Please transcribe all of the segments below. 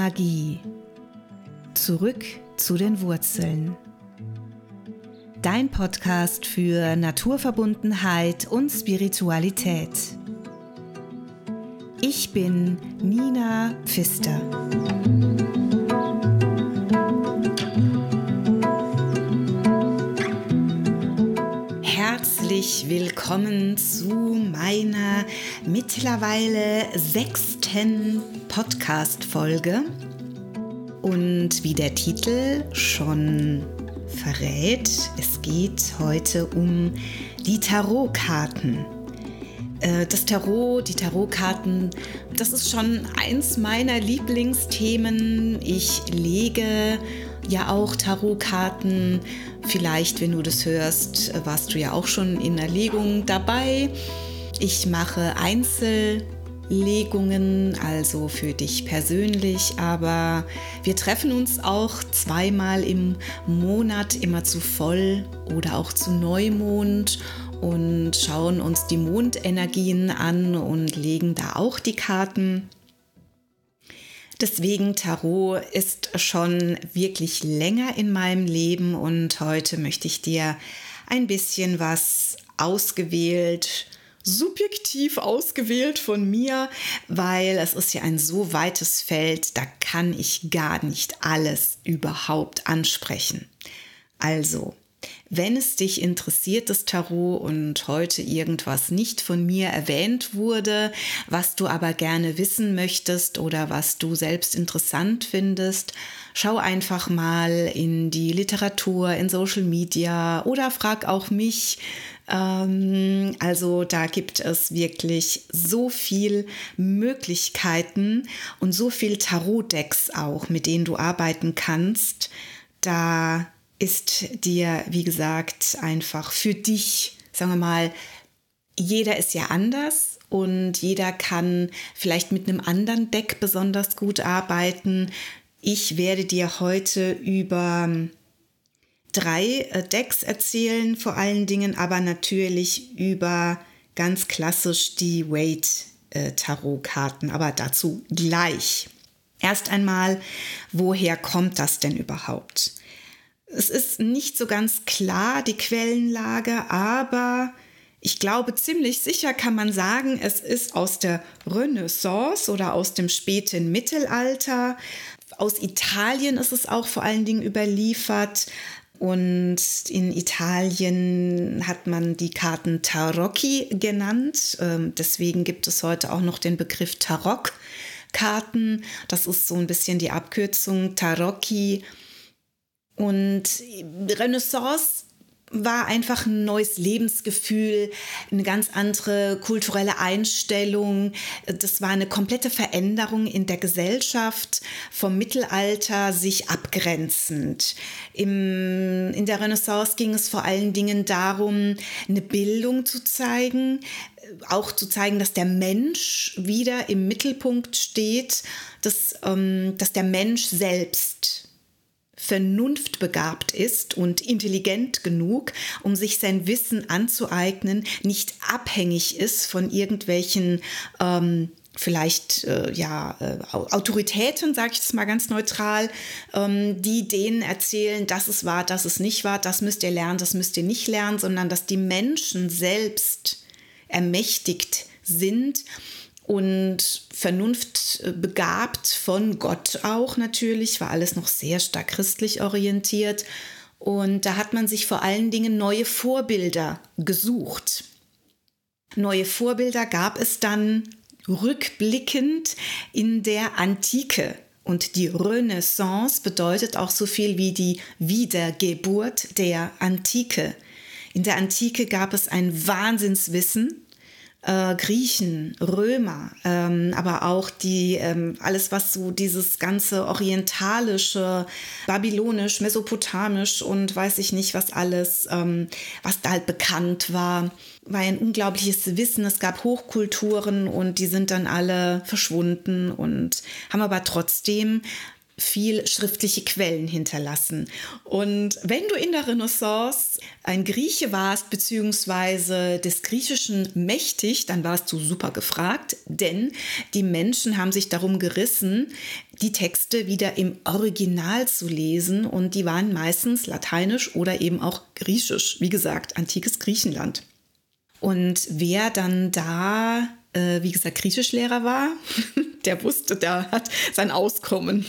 Magie. Zurück zu den Wurzeln. Dein Podcast für Naturverbundenheit und Spiritualität. Ich bin Nina Pfister. Herzlich willkommen zu meiner mittlerweile 6. Podcast-Folge. Und wie der Titel schon verrät, es geht heute um die Tarotkarten. Das Tarot, die Tarotkarten, das ist schon eins meiner Lieblingsthemen. Ich lege ja auch Tarotkarten. Vielleicht, wenn du das hörst, warst du ja auch schon in der Legung dabei. Ich mache Einzellegungen, also für dich persönlich, aber wir treffen uns auch 2-mal im Monat, immer zu Voll- oder auch zu Neumond, und schauen uns die Mondenergien an und legen da auch die Karten. Deswegen, Tarot ist schon wirklich länger in meinem Leben und heute möchte ich dir ein bisschen was subjektiv ausgewählt von mir, weil es ist ja ein so weites Feld, da kann ich gar nicht alles überhaupt ansprechen. Also, wenn es dich interessiert, das Tarot, und heute irgendwas nicht von mir erwähnt wurde, was du aber gerne wissen möchtest oder was du selbst interessant findest, schau einfach mal in die Literatur, in Social Media oder frag auch mich. Also da gibt es wirklich so viel Möglichkeiten und so viel Tarotdecks auch, mit denen du arbeiten kannst. Da ist dir, wie gesagt, einfach für dich, sagen wir mal, jeder ist ja anders und jeder kann vielleicht mit einem anderen Deck besonders gut arbeiten. Ich werde dir heute über 3 Decks erzählen, vor allen Dingen, aber natürlich über ganz klassisch die Waite-Tarotkarten, aber dazu gleich. Erst einmal, woher kommt das denn überhaupt? Es ist nicht so ganz klar, die Quellenlage, aber ich glaube, ziemlich sicher kann man sagen, es ist aus der Renaissance oder aus dem späten Mittelalter. Aus Italien ist es auch vor allen Dingen überliefert. Und in Italien hat man die Karten Tarocchi genannt. Deswegen gibt es heute auch noch den Begriff Tarotkarten. Das ist so ein bisschen die Abkürzung Tarocchi. Und Renaissance war einfach ein neues Lebensgefühl, eine ganz andere kulturelle Einstellung. Das war eine komplette Veränderung in der Gesellschaft, vom Mittelalter sich abgrenzend. In der Renaissance ging es vor allen Dingen darum, eine Bildung zu zeigen, auch zu zeigen, dass der Mensch wieder im Mittelpunkt steht, dass der Mensch selbst vernunftbegabt ist und intelligent genug, um sich sein Wissen anzueignen, nicht abhängig ist von irgendwelchen Autoritäten, sage ich es mal ganz neutral, die denen erzählen, das ist wahr, das ist nicht wahr, das müsst ihr lernen, das müsst ihr nicht lernen, sondern dass die Menschen selbst ermächtigt sind und vernunftbegabt von Gott auch natürlich, war alles noch sehr stark christlich orientiert. Und da hat man sich vor allen Dingen neue Vorbilder gesucht. Neue Vorbilder gab es dann rückblickend in der Antike. Und die Renaissance bedeutet auch so viel wie die Wiedergeburt der Antike. In der Antike gab es ein Wahnsinnswissen. Griechen, Römer, aber auch alles, was so dieses ganze orientalische, babylonisch, mesopotamisch und weiß ich nicht was alles, was da halt bekannt war ein unglaubliches Wissen. Es gab Hochkulturen und die sind dann alle verschwunden und haben aber trotzdem viel schriftliche Quellen hinterlassen. Und wenn du in der Renaissance ein Grieche warst, beziehungsweise des Griechischen mächtig, dann warst du super gefragt, denn die Menschen haben sich darum gerissen, die Texte wieder im Original zu lesen. Und die waren meistens lateinisch oder eben auch griechisch. Wie gesagt, antikes Griechenland. Und wer dann da, wie gesagt, Griechischlehrer war, der wusste, der hat sein Auskommen.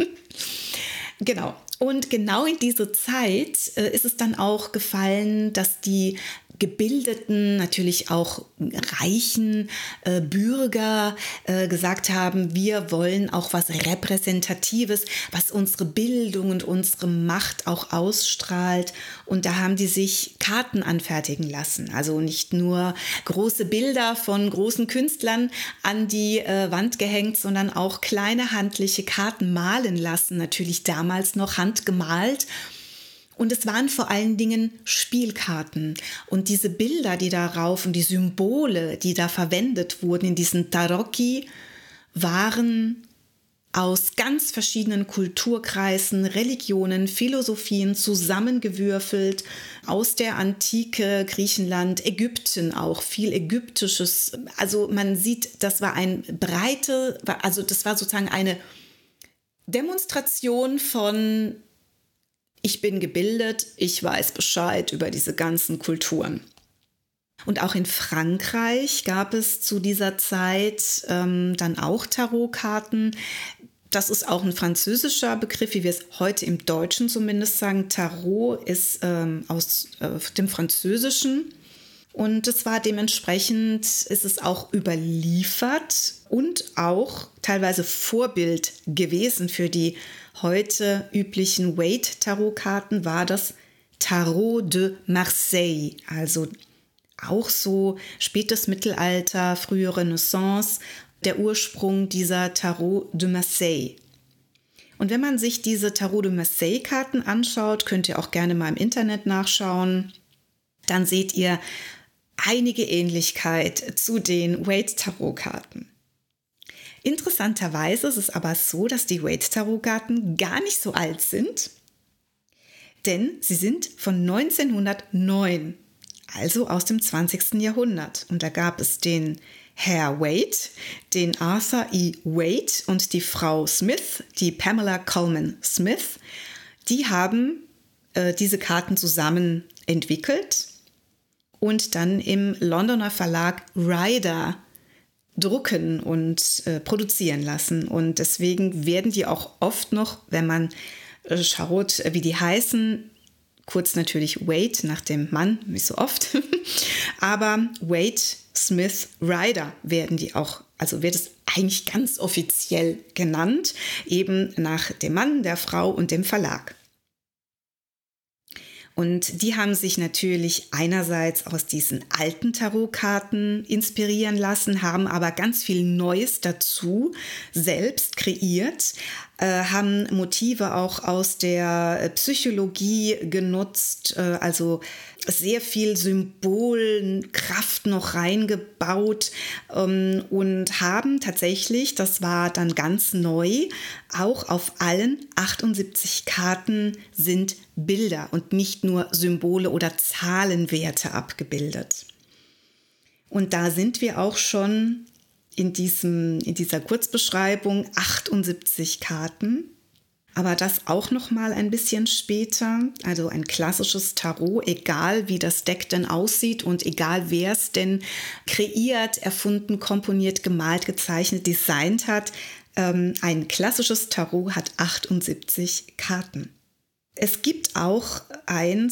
Genau. Und genau in diese Zeit ist es dann auch gefallen, dass die gebildeten, natürlich auch reichen Bürger gesagt haben, wir wollen auch was Repräsentatives, was unsere Bildung und unsere Macht auch ausstrahlt. Und da haben die sich Karten anfertigen lassen. Also nicht nur große Bilder von großen Künstlern an die Wand gehängt, sondern auch kleine handliche Karten malen lassen. Natürlich damals noch handgemalt. Und es waren vor allen Dingen Spielkarten. Und diese Bilder, die darauf und die Symbole, die da verwendet wurden in diesen Tarocchi, waren aus ganz verschiedenen Kulturkreisen, Religionen, Philosophien zusammengewürfelt, aus der Antike, Griechenland, Ägypten auch, viel Ägyptisches. Also man sieht, das war das war sozusagen eine Demonstration von: Ich bin gebildet, ich weiß Bescheid über diese ganzen Kulturen. Und auch in Frankreich gab es zu dieser Zeit dann auch Tarotkarten. Das ist auch ein französischer Begriff, wie wir es heute im Deutschen zumindest sagen. Tarot ist aus dem Französischen. Und es war dementsprechend, ist es auch überliefert und auch teilweise Vorbild gewesen für die heute üblichen Waite-Tarotkarten, war das Tarot de Marseille, also auch so spätes Mittelalter, frühe Renaissance, der Ursprung dieser Tarot de Marseille. Und wenn man sich diese Tarot de Marseille-Karten anschaut, könnt ihr auch gerne mal im Internet nachschauen, dann seht ihr einige Ähnlichkeit zu den Waite-Tarotkarten. Interessanterweise ist es aber so, dass die Waite-Tarotkarten gar nicht so alt sind, denn sie sind von 1909, also aus dem 20. Jahrhundert. Und da gab es den Herr Waite, den Arthur E. Waite und die Frau Smith, die Pamela Colman Smith. Die haben diese Karten zusammen entwickelt und dann im Londoner Verlag Rider drucken und produzieren lassen. Und deswegen werden die auch oft noch, wenn man schaut, wie die heißen, kurz natürlich Waite nach dem Mann, wie so oft, aber Waite, Smith, Rider werden die auch, also wird es eigentlich ganz offiziell genannt, eben nach dem Mann, der Frau und dem Verlag. Und die haben sich natürlich einerseits aus diesen alten Tarotkarten inspirieren lassen, haben aber ganz viel Neues dazu selbst kreiert, haben Motive auch aus der Psychologie genutzt, also sehr viel Symbolkraft noch reingebaut und haben tatsächlich, das war dann ganz neu, auch auf allen 78 Karten sind Bilder und nicht nur Symbole oder Zahlenwerte abgebildet. Und da sind wir auch schon in dieser Kurzbeschreibung 78 Karten. Aber das auch noch mal ein bisschen später, also ein klassisches Tarot, egal wie das Deck denn aussieht und egal wer es denn kreiert, erfunden, komponiert, gemalt, gezeichnet, designt hat, ein klassisches Tarot hat 78 Karten. Es gibt auch ein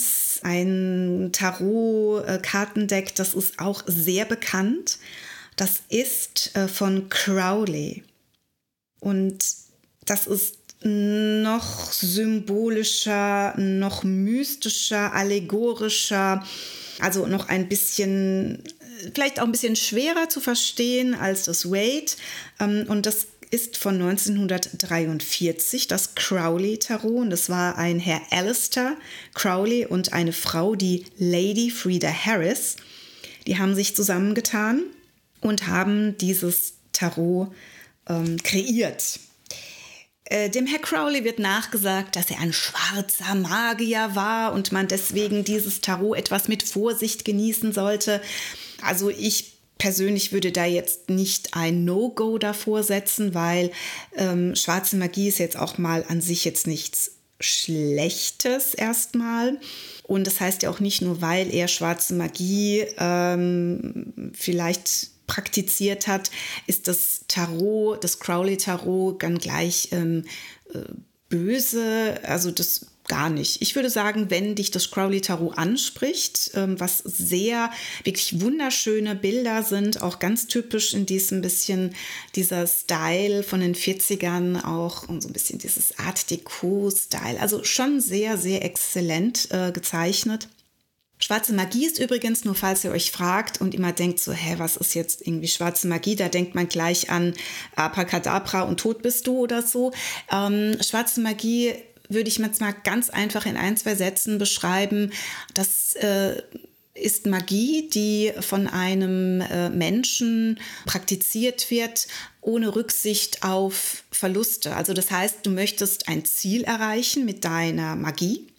Tarot-Kartendeck, das ist auch sehr bekannt. Das ist von Crowley. Und das ist noch symbolischer, noch mystischer, allegorischer, also noch ein bisschen, vielleicht auch ein bisschen schwerer zu verstehen als das Waite. Und das ist von 1943, das Crowley-Tarot. Und das war ein Herr Alistair Crowley und eine Frau, die Lady Frieda Harris. Die haben sich zusammengetan und haben dieses Tarot kreiert. Dem Herr Crowley wird nachgesagt, dass er ein schwarzer Magier war und man deswegen dieses Tarot etwas mit Vorsicht genießen sollte. Also ich persönlich würde da jetzt nicht ein No-Go davor setzen, weil schwarze Magie ist jetzt auch mal an sich jetzt nichts Schlechtes erstmal. Und das heißt ja auch nicht nur, weil er schwarze Magie vielleicht praktiziert hat, ist das Tarot, das Crowley-Tarot dann gleich böse. Also das gar nicht. Ich würde sagen, wenn dich das Crowley-Tarot anspricht, was sehr, wirklich wunderschöne Bilder sind, auch ganz typisch in diesem bisschen dieser Style von den 40ern auch und so ein bisschen dieses Art Deco-Style. Also schon sehr, sehr exzellent gezeichnet. Schwarze Magie ist übrigens, nur falls ihr euch fragt und immer denkt so, was ist jetzt irgendwie schwarze Magie? Da denkt man gleich an Abracadabra und tot bist du oder so. Schwarze Magie würde ich jetzt mal ganz einfach in 1, 2 Sätzen beschreiben. Das ist Magie, die von einem Menschen praktiziert wird, ohne Rücksicht auf Verluste. Also das heißt, du möchtest ein Ziel erreichen mit deiner Magie.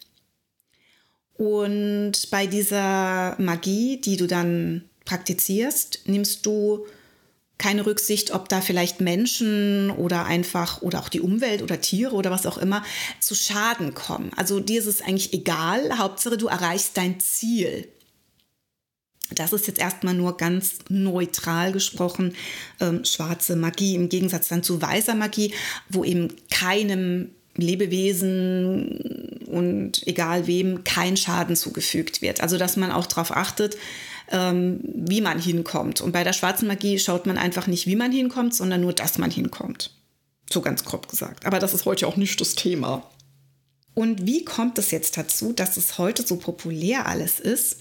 Und bei dieser Magie, die du dann praktizierst, nimmst du keine Rücksicht, ob da vielleicht Menschen oder auch die Umwelt oder Tiere oder was auch immer zu Schaden kommen. Also dir ist es eigentlich egal, Hauptsache du erreichst dein Ziel. Das ist jetzt erstmal nur ganz neutral gesprochen, schwarze Magie im Gegensatz dann zu weißer Magie, wo eben keinem Lebewesen und egal wem kein Schaden zugefügt wird. Also dass man auch darauf achtet, wie man hinkommt. Und bei der schwarzen Magie schaut man einfach nicht, wie man hinkommt, sondern nur, dass man hinkommt. So ganz grob gesagt. Aber das ist heute auch nicht das Thema. Und wie kommt es jetzt dazu, dass es heute so populär alles ist?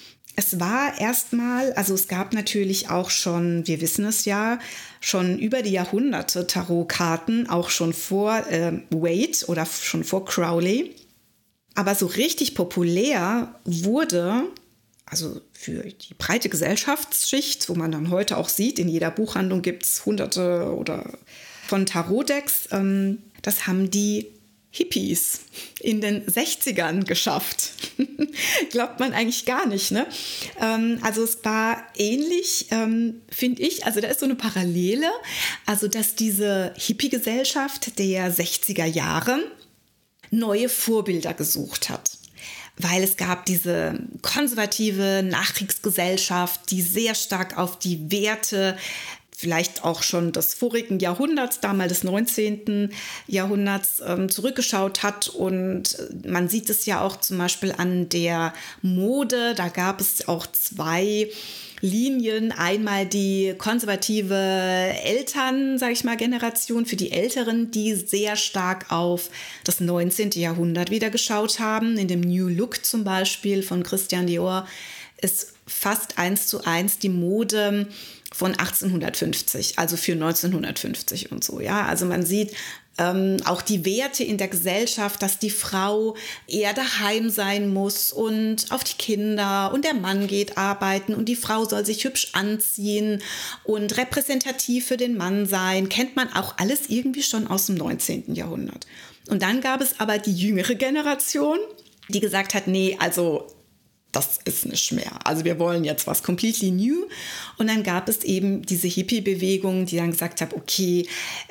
Es war erstmal, also es gab natürlich auch schon, wir wissen es ja, schon über die Jahrhunderte Tarotkarten, auch schon vor Waite oder schon vor Crowley. Aber so richtig populär wurde, also für die breite Gesellschaftsschicht, wo man dann heute auch sieht, in jeder Buchhandlung gibt es hunderte oder von Tarotdecks, das haben die Hippies in den 60ern geschafft. Glaubt man eigentlich gar nicht, ne? Also es war ähnlich, finde ich, also da ist so eine Parallele, also dass diese Hippie-Gesellschaft der 60er Jahre neue Vorbilder gesucht hat. Weil es gab diese konservative Nachkriegsgesellschaft, die sehr stark auf die Werte vielleicht auch schon des vorigen Jahrhunderts, damals des 19. Jahrhunderts, zurückgeschaut hat. Und man sieht es ja auch zum Beispiel an der Mode. Da gab es auch 2 Linien. Einmal die konservative Eltern, sage ich mal, Generation für die Älteren, die sehr stark auf das 19. Jahrhundert wieder geschaut haben. In dem New Look zum Beispiel von Christian Dior ist fast 1:1 die Mode von 1850, also für 1950 und so. Ja, also man sieht auch die Werte in der Gesellschaft, dass die Frau eher daheim sein muss und auf die Kinder und der Mann geht arbeiten und die Frau soll sich hübsch anziehen und repräsentativ für den Mann sein. Kennt man auch alles irgendwie schon aus dem 19. Jahrhundert. Und dann gab es aber die jüngere Generation, die gesagt hat, nee, also das ist nicht mehr. Also wir wollen jetzt was completely new. Und dann gab es eben diese Hippie-Bewegung, die dann gesagt hat, okay,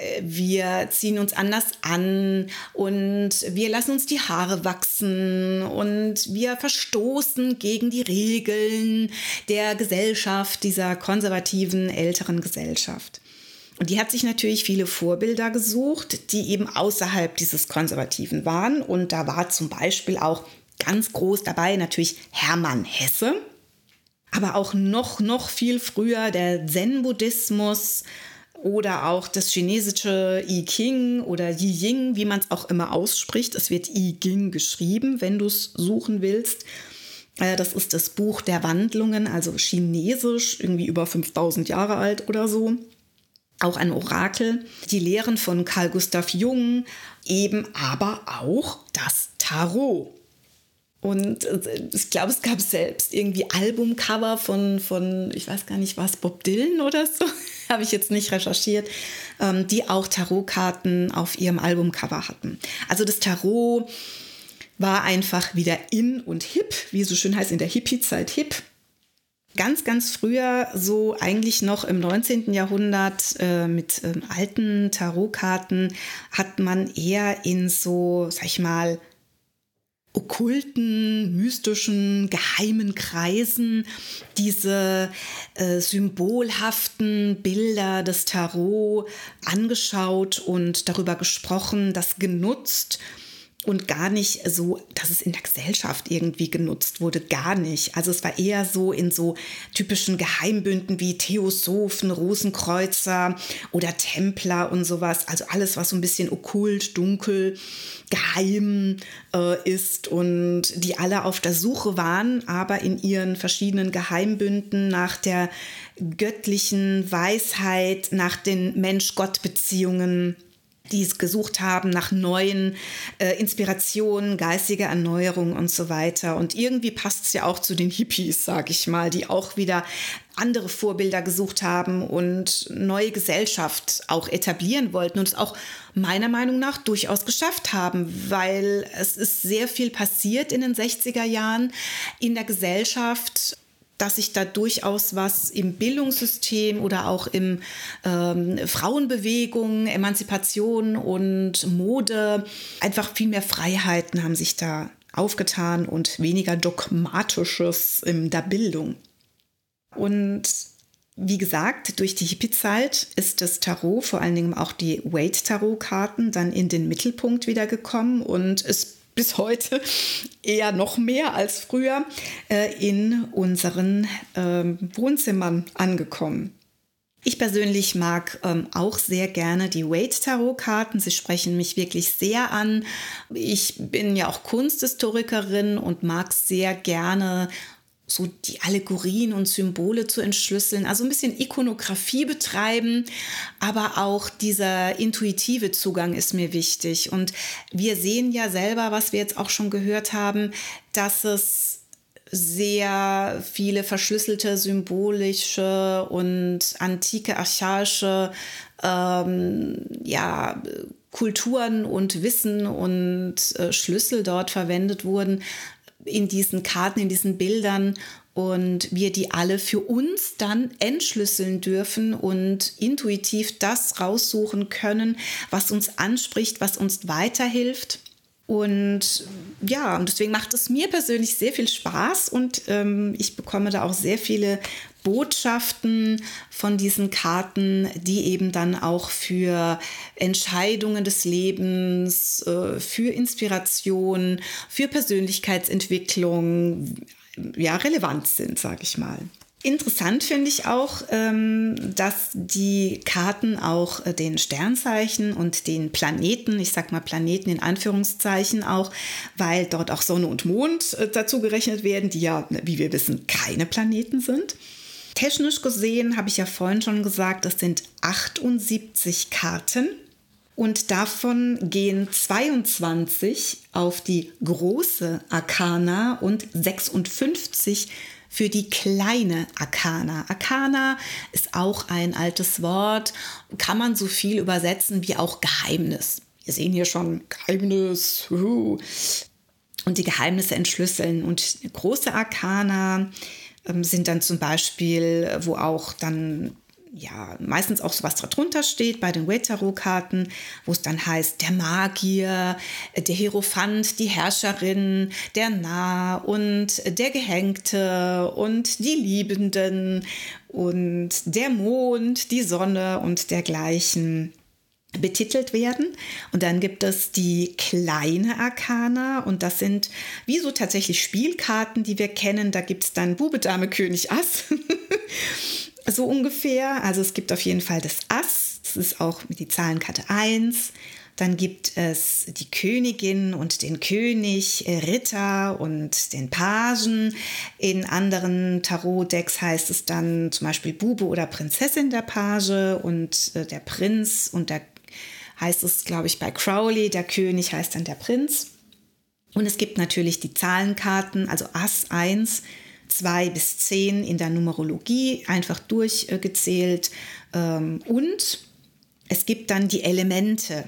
wir ziehen uns anders an und wir lassen uns die Haare wachsen und wir verstoßen gegen die Regeln der Gesellschaft, dieser konservativen, älteren Gesellschaft. Und die hat sich natürlich viele Vorbilder gesucht, die eben außerhalb dieses Konservativen waren. Und da war zum Beispiel auch ganz groß dabei natürlich Hermann Hesse, aber auch noch viel früher der Zen-Buddhismus oder auch das chinesische I Ching oder Yi Ying, wie man es auch immer ausspricht. Es wird I Ching geschrieben, wenn du es suchen willst. Das ist das Buch der Wandlungen, also chinesisch, irgendwie über 5000 Jahre alt oder so. Auch ein Orakel. Die Lehren von Carl Gustav Jung, eben aber auch das Tarot. Und ich glaube, es gab selbst irgendwie Albumcover von ich weiß gar nicht was, Bob Dylan oder so, habe ich jetzt nicht recherchiert, die auch Tarotkarten auf ihrem Albumcover hatten. Also das Tarot war einfach wieder in und hip, wie es so schön heißt, in der Hippie-Zeit hip. Ganz, ganz früher, so eigentlich noch im 19. Jahrhundert mit alten Tarotkarten, hat man eher in so, sag ich mal, okkulten, mystischen, geheimen Kreisen diese symbolhaften Bilder des Tarot angeschaut und darüber gesprochen, das genutzt. Und gar nicht so, dass es in der Gesellschaft irgendwie genutzt wurde, gar nicht. Also es war eher so in so typischen Geheimbünden wie Theosophen, Rosenkreuzer oder Templer und sowas. Also alles, was so ein bisschen okkult, dunkel, geheim ist und die alle auf der Suche waren, aber in ihren verschiedenen Geheimbünden nach der göttlichen Weisheit, nach den Mensch-Gott-Beziehungen, die es gesucht haben nach neuen Inspirationen, geistige Erneuerung und so weiter. Und irgendwie passt es ja auch zu den Hippies, sage ich mal, die auch wieder andere Vorbilder gesucht haben und neue Gesellschaft auch etablieren wollten und es auch meiner Meinung nach durchaus geschafft haben, weil es ist sehr viel passiert in den 60er Jahren in der Gesellschaft, dass sich da durchaus was im Bildungssystem oder auch im Frauenbewegung, Emanzipation und Mode, einfach viel mehr Freiheiten haben sich da aufgetan und weniger Dogmatisches in der Bildung. Und wie gesagt, durch die Hippie-Zeit ist das Tarot, vor allen Dingen auch die Waite-Tarot-Karten, dann in den Mittelpunkt wieder gekommen und ist bis heute eher noch mehr als früher in unseren Wohnzimmern angekommen. Ich persönlich mag auch sehr gerne die Waite-Tarot-Karten. Sie sprechen mich wirklich sehr an. Ich bin ja auch Kunsthistorikerin und mag sehr gerne so die Allegorien und Symbole zu entschlüsseln, also ein bisschen Ikonografie betreiben, aber auch dieser intuitive Zugang ist mir wichtig. Und wir sehen ja selber, was wir jetzt auch schon gehört haben, dass es sehr viele verschlüsselte, symbolische und antike, archaische Kulturen und Wissen und Schlüssel dort verwendet wurden, in diesen Karten, in diesen Bildern und wir die alle für uns dann entschlüsseln dürfen und intuitiv das raussuchen können, was uns anspricht, was uns weiterhilft. Und ja, und deswegen macht es mir persönlich sehr viel Spaß und ich bekomme da auch sehr viele Botschaften von diesen Karten, die eben dann auch für Entscheidungen des Lebens, für Inspiration, für Persönlichkeitsentwicklung relevant sind, sage ich mal. Interessant finde ich auch, dass die Karten auch den Sternzeichen und den Planeten, ich sag mal Planeten in Anführungszeichen auch, weil dort auch Sonne und Mond dazu gerechnet werden, die ja, wie wir wissen, keine Planeten sind. Technisch gesehen, habe ich ja vorhin schon gesagt, das sind 78 Karten und davon gehen 22 auf die große Arkana und 56 für die kleine Arkana. Arkana ist auch ein altes Wort, kann man so viel übersetzen wie auch Geheimnis. Wir sehen hier schon Geheimnis. Und die Geheimnisse entschlüsseln. Und große Arkana sind dann zum Beispiel, wo auch dann meistens auch sowas drunter steht bei den Waite-Tarot-Karten, wo es dann heißt, der Magier, der Hierophant, die Herrscherin, der Narr und der Gehängte und die Liebenden und der Mond, die Sonne und dergleichen betitelt werden. Und dann gibt es die kleine Arkana und das sind wie so tatsächlich Spielkarten, die wir kennen. Da gibt es dann Bube, Dame, König, Ass. So ungefähr. Also es gibt auf jeden Fall das Ass. Das ist auch die Zahlenkarte 1. Dann gibt es die Königin und den König, Ritter und den Pagen. In anderen Tarot-Decks heißt es dann zum Beispiel Bube oder Prinzessin der Page und der Prinz. Und da heißt es, glaube ich, bei Crowley, der König heißt dann der Prinz. Und es gibt natürlich die Zahlenkarten, also Ass 1, 2 bis 10 in der Numerologie, einfach durchgezählt. Und es gibt dann die Elemente.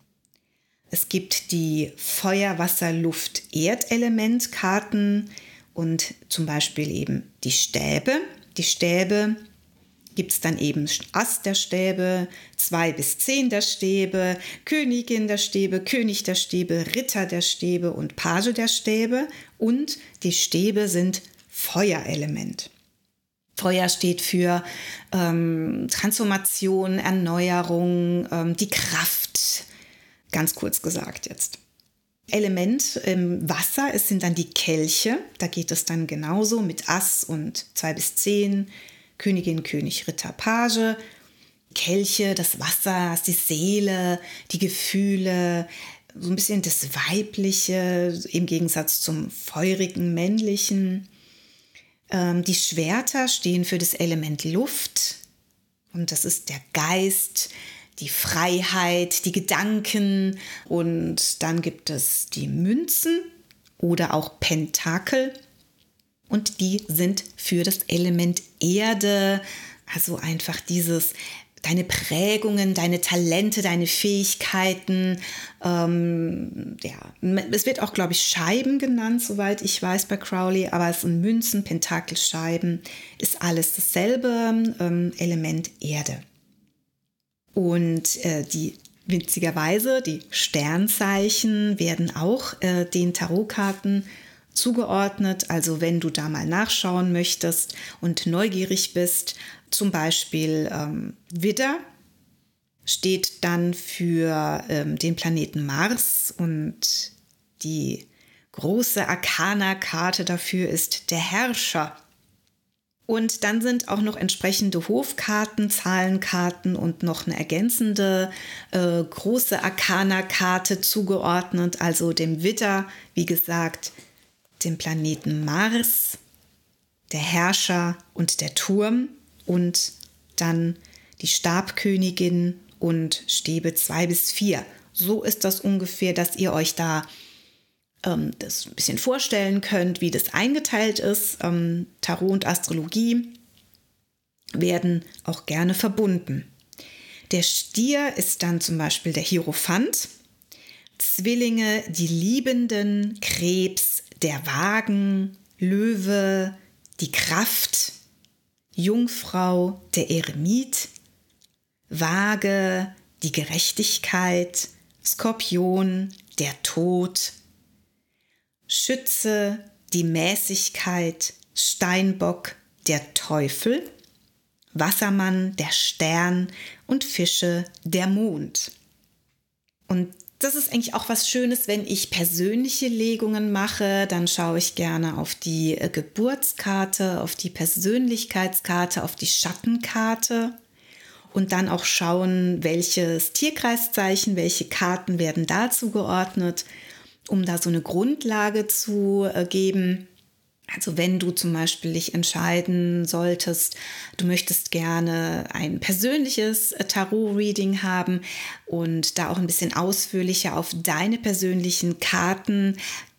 Es gibt die Feuer-, Wasser-, Luft-, Erdelement-Karten und zum Beispiel eben die Stäbe. Die Stäbe gibt es dann eben Ass der Stäbe, 2 bis 10 der Stäbe, Königin der Stäbe, König der Stäbe, Ritter der Stäbe und Page der Stäbe. Und die Stäbe sind Feuerelement. Feuer steht für Transformation, Erneuerung, die Kraft, ganz kurz gesagt jetzt. Element im Wasser, es sind dann die Kelche, da geht es dann genauso mit Ass und 2 bis 10, Königin, König, Ritter, Page. Kelche, das Wasser, die Seele, die Gefühle, so ein bisschen das Weibliche im Gegensatz zum feurigen Männlichen. Die Schwerter stehen für das Element Luft und das ist der Geist, die Freiheit, die Gedanken und dann gibt es die Münzen oder auch Pentakel und die sind für das Element Erde, also einfach deine Prägungen, deine Talente, deine Fähigkeiten. Es wird auch, glaube ich, Scheiben genannt, soweit ich weiß bei Crowley, aber es sind Münzen, Pentakel, Scheiben, ist alles dasselbe, Element Erde. Und witzigerweise, die Sternzeichen werden auch den Tarotkarten zugeordnet. Also wenn du da mal nachschauen möchtest und neugierig bist, zum Beispiel Widder steht dann für den Planeten Mars und die große Arkana-Karte dafür ist der Herrscher. Und dann sind auch noch entsprechende Hofkarten, Zahlenkarten und noch eine ergänzende große Arkana-Karte zugeordnet, also dem Widder, wie gesagt, dem Planeten Mars, der Herrscher und der Turm. Und dann die Stabkönigin und Stäbe 2 bis 4. So ist das ungefähr, dass ihr euch da das ein bisschen vorstellen könnt, wie das eingeteilt ist. Tarot und Astrologie werden auch gerne verbunden. Der Stier ist dann zum Beispiel der Hierophant, Zwillinge, die Liebenden, Krebs, der Wagen, Löwe, die Kraft, Jungfrau, der Eremit, Waage, die Gerechtigkeit, Skorpion, der Tod, Schütze, die Mäßigkeit, Steinbock, der Teufel, Wassermann, der Stern und Fische, der Mond. Und das ist eigentlich auch was Schönes, wenn ich persönliche Legungen mache, dann schaue ich gerne auf die Geburtskarte, auf die Persönlichkeitskarte, auf die Schattenkarte und dann auch schauen, welches Tierkreiszeichen, welche Karten werden da zugeordnet, um da so eine Grundlage zu geben. Also wenn du zum Beispiel dich entscheiden solltest, du möchtest gerne ein persönliches Tarot-Reading haben und da auch ein bisschen ausführlicher auf deine persönlichen Karten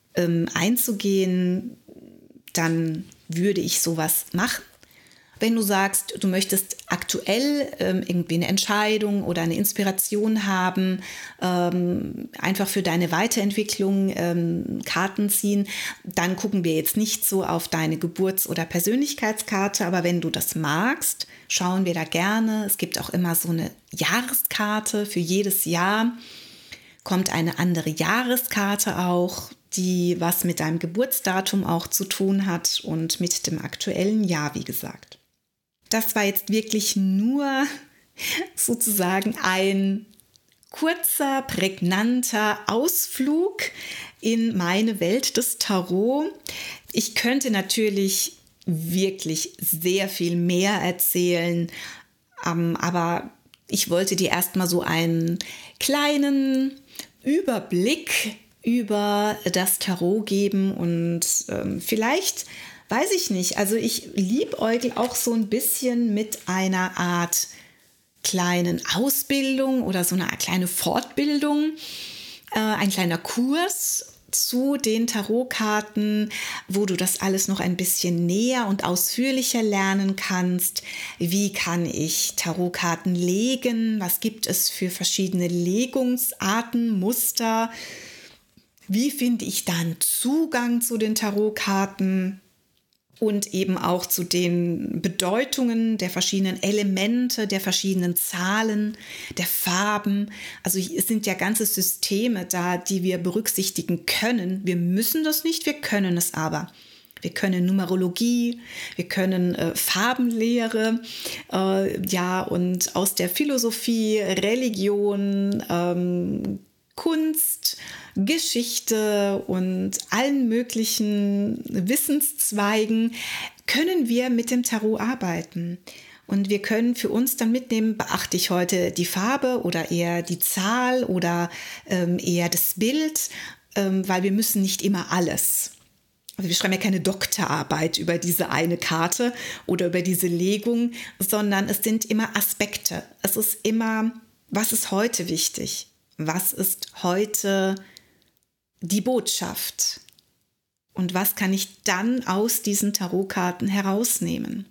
einzugehen, dann würde ich sowas machen. Wenn du sagst, du möchtest aktuell irgendwie eine Entscheidung oder eine Inspiration haben, einfach für deine Weiterentwicklung Karten ziehen, dann gucken wir jetzt nicht so auf deine Geburts- oder Persönlichkeitskarte, aber wenn du das magst, schauen wir da gerne. Es gibt auch immer so eine Jahreskarte für jedes Jahr, kommt eine andere Jahreskarte auch, die was mit deinem Geburtsdatum auch zu tun hat und mit dem aktuellen Jahr, wie gesagt. Das war jetzt wirklich nur sozusagen ein kurzer, prägnanter Ausflug in meine Welt des Tarot. Ich könnte natürlich wirklich sehr viel mehr erzählen, aber ich wollte dir erstmal so einen kleinen Überblick über das Tarot geben und vielleicht, weiß ich nicht, also ich liebäugel auch so ein bisschen mit einer Art kleinen Ausbildung oder so einer kleine Fortbildung, ein kleiner Kurs zu den Tarotkarten, wo du das alles noch ein bisschen näher und ausführlicher lernen kannst. Wie kann ich Tarotkarten legen? Was gibt es für verschiedene Legungsarten, Muster? Wie finde ich dann Zugang zu den Tarotkarten und eben auch zu den Bedeutungen der verschiedenen Elemente, der verschiedenen Zahlen, der Farben. Also es sind ja ganze Systeme da, die wir berücksichtigen können. Wir müssen das nicht, wir können es aber. Wir können Numerologie, wir können Farbenlehre, und aus der Philosophie, Religion, Kunst, Geschichte und allen möglichen Wissenszweigen können wir mit dem Tarot arbeiten. Und wir können für uns dann mitnehmen, beachte ich heute die Farbe oder eher die Zahl oder eher das Bild, weil wir müssen nicht immer alles. Also wir schreiben ja keine Doktorarbeit über diese eine Karte oder über diese Legung, sondern es sind immer Aspekte. Es ist immer, was ist heute wichtig? Was ist heute die Botschaft? Und was kann ich dann aus diesen Tarotkarten herausnehmen?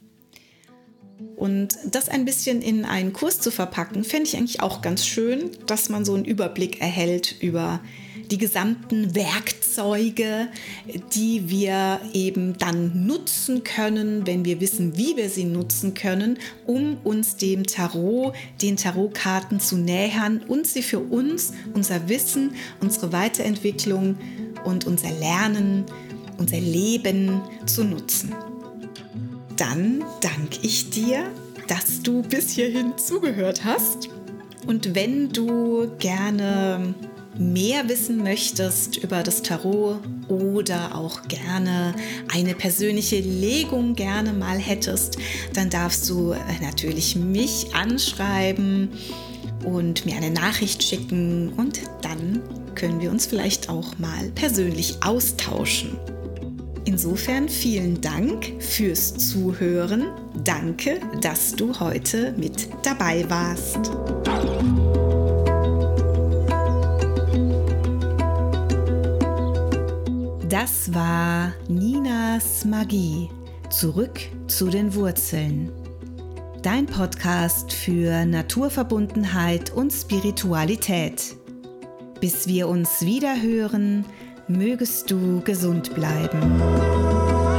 Und das ein bisschen in einen Kurs zu verpacken, fände ich eigentlich auch ganz schön, dass man so einen Überblick erhält über die gesamten Werkzeuge, die wir eben dann nutzen können, wenn wir wissen, wie wir sie nutzen können, um uns dem Tarot, den Tarotkarten zu nähern und sie für uns, unser Wissen, unsere Weiterentwicklung und unser Lernen, unser Leben zu nutzen. Dann danke ich dir, dass du bis hierhin zugehört hast. Und wenn du gerne mehr wissen möchtest über das Tarot oder auch gerne eine persönliche Legung gerne mal hättest, dann darfst du natürlich mich anschreiben und mir eine Nachricht schicken und dann können wir uns vielleicht auch mal persönlich austauschen. Insofern vielen Dank fürs Zuhören. Danke, dass du heute mit dabei warst. Das war Ninas Magie. Zurück zu den Wurzeln. Dein Podcast für Naturverbundenheit und Spiritualität. Bis wir uns wieder hören, mögest du gesund bleiben.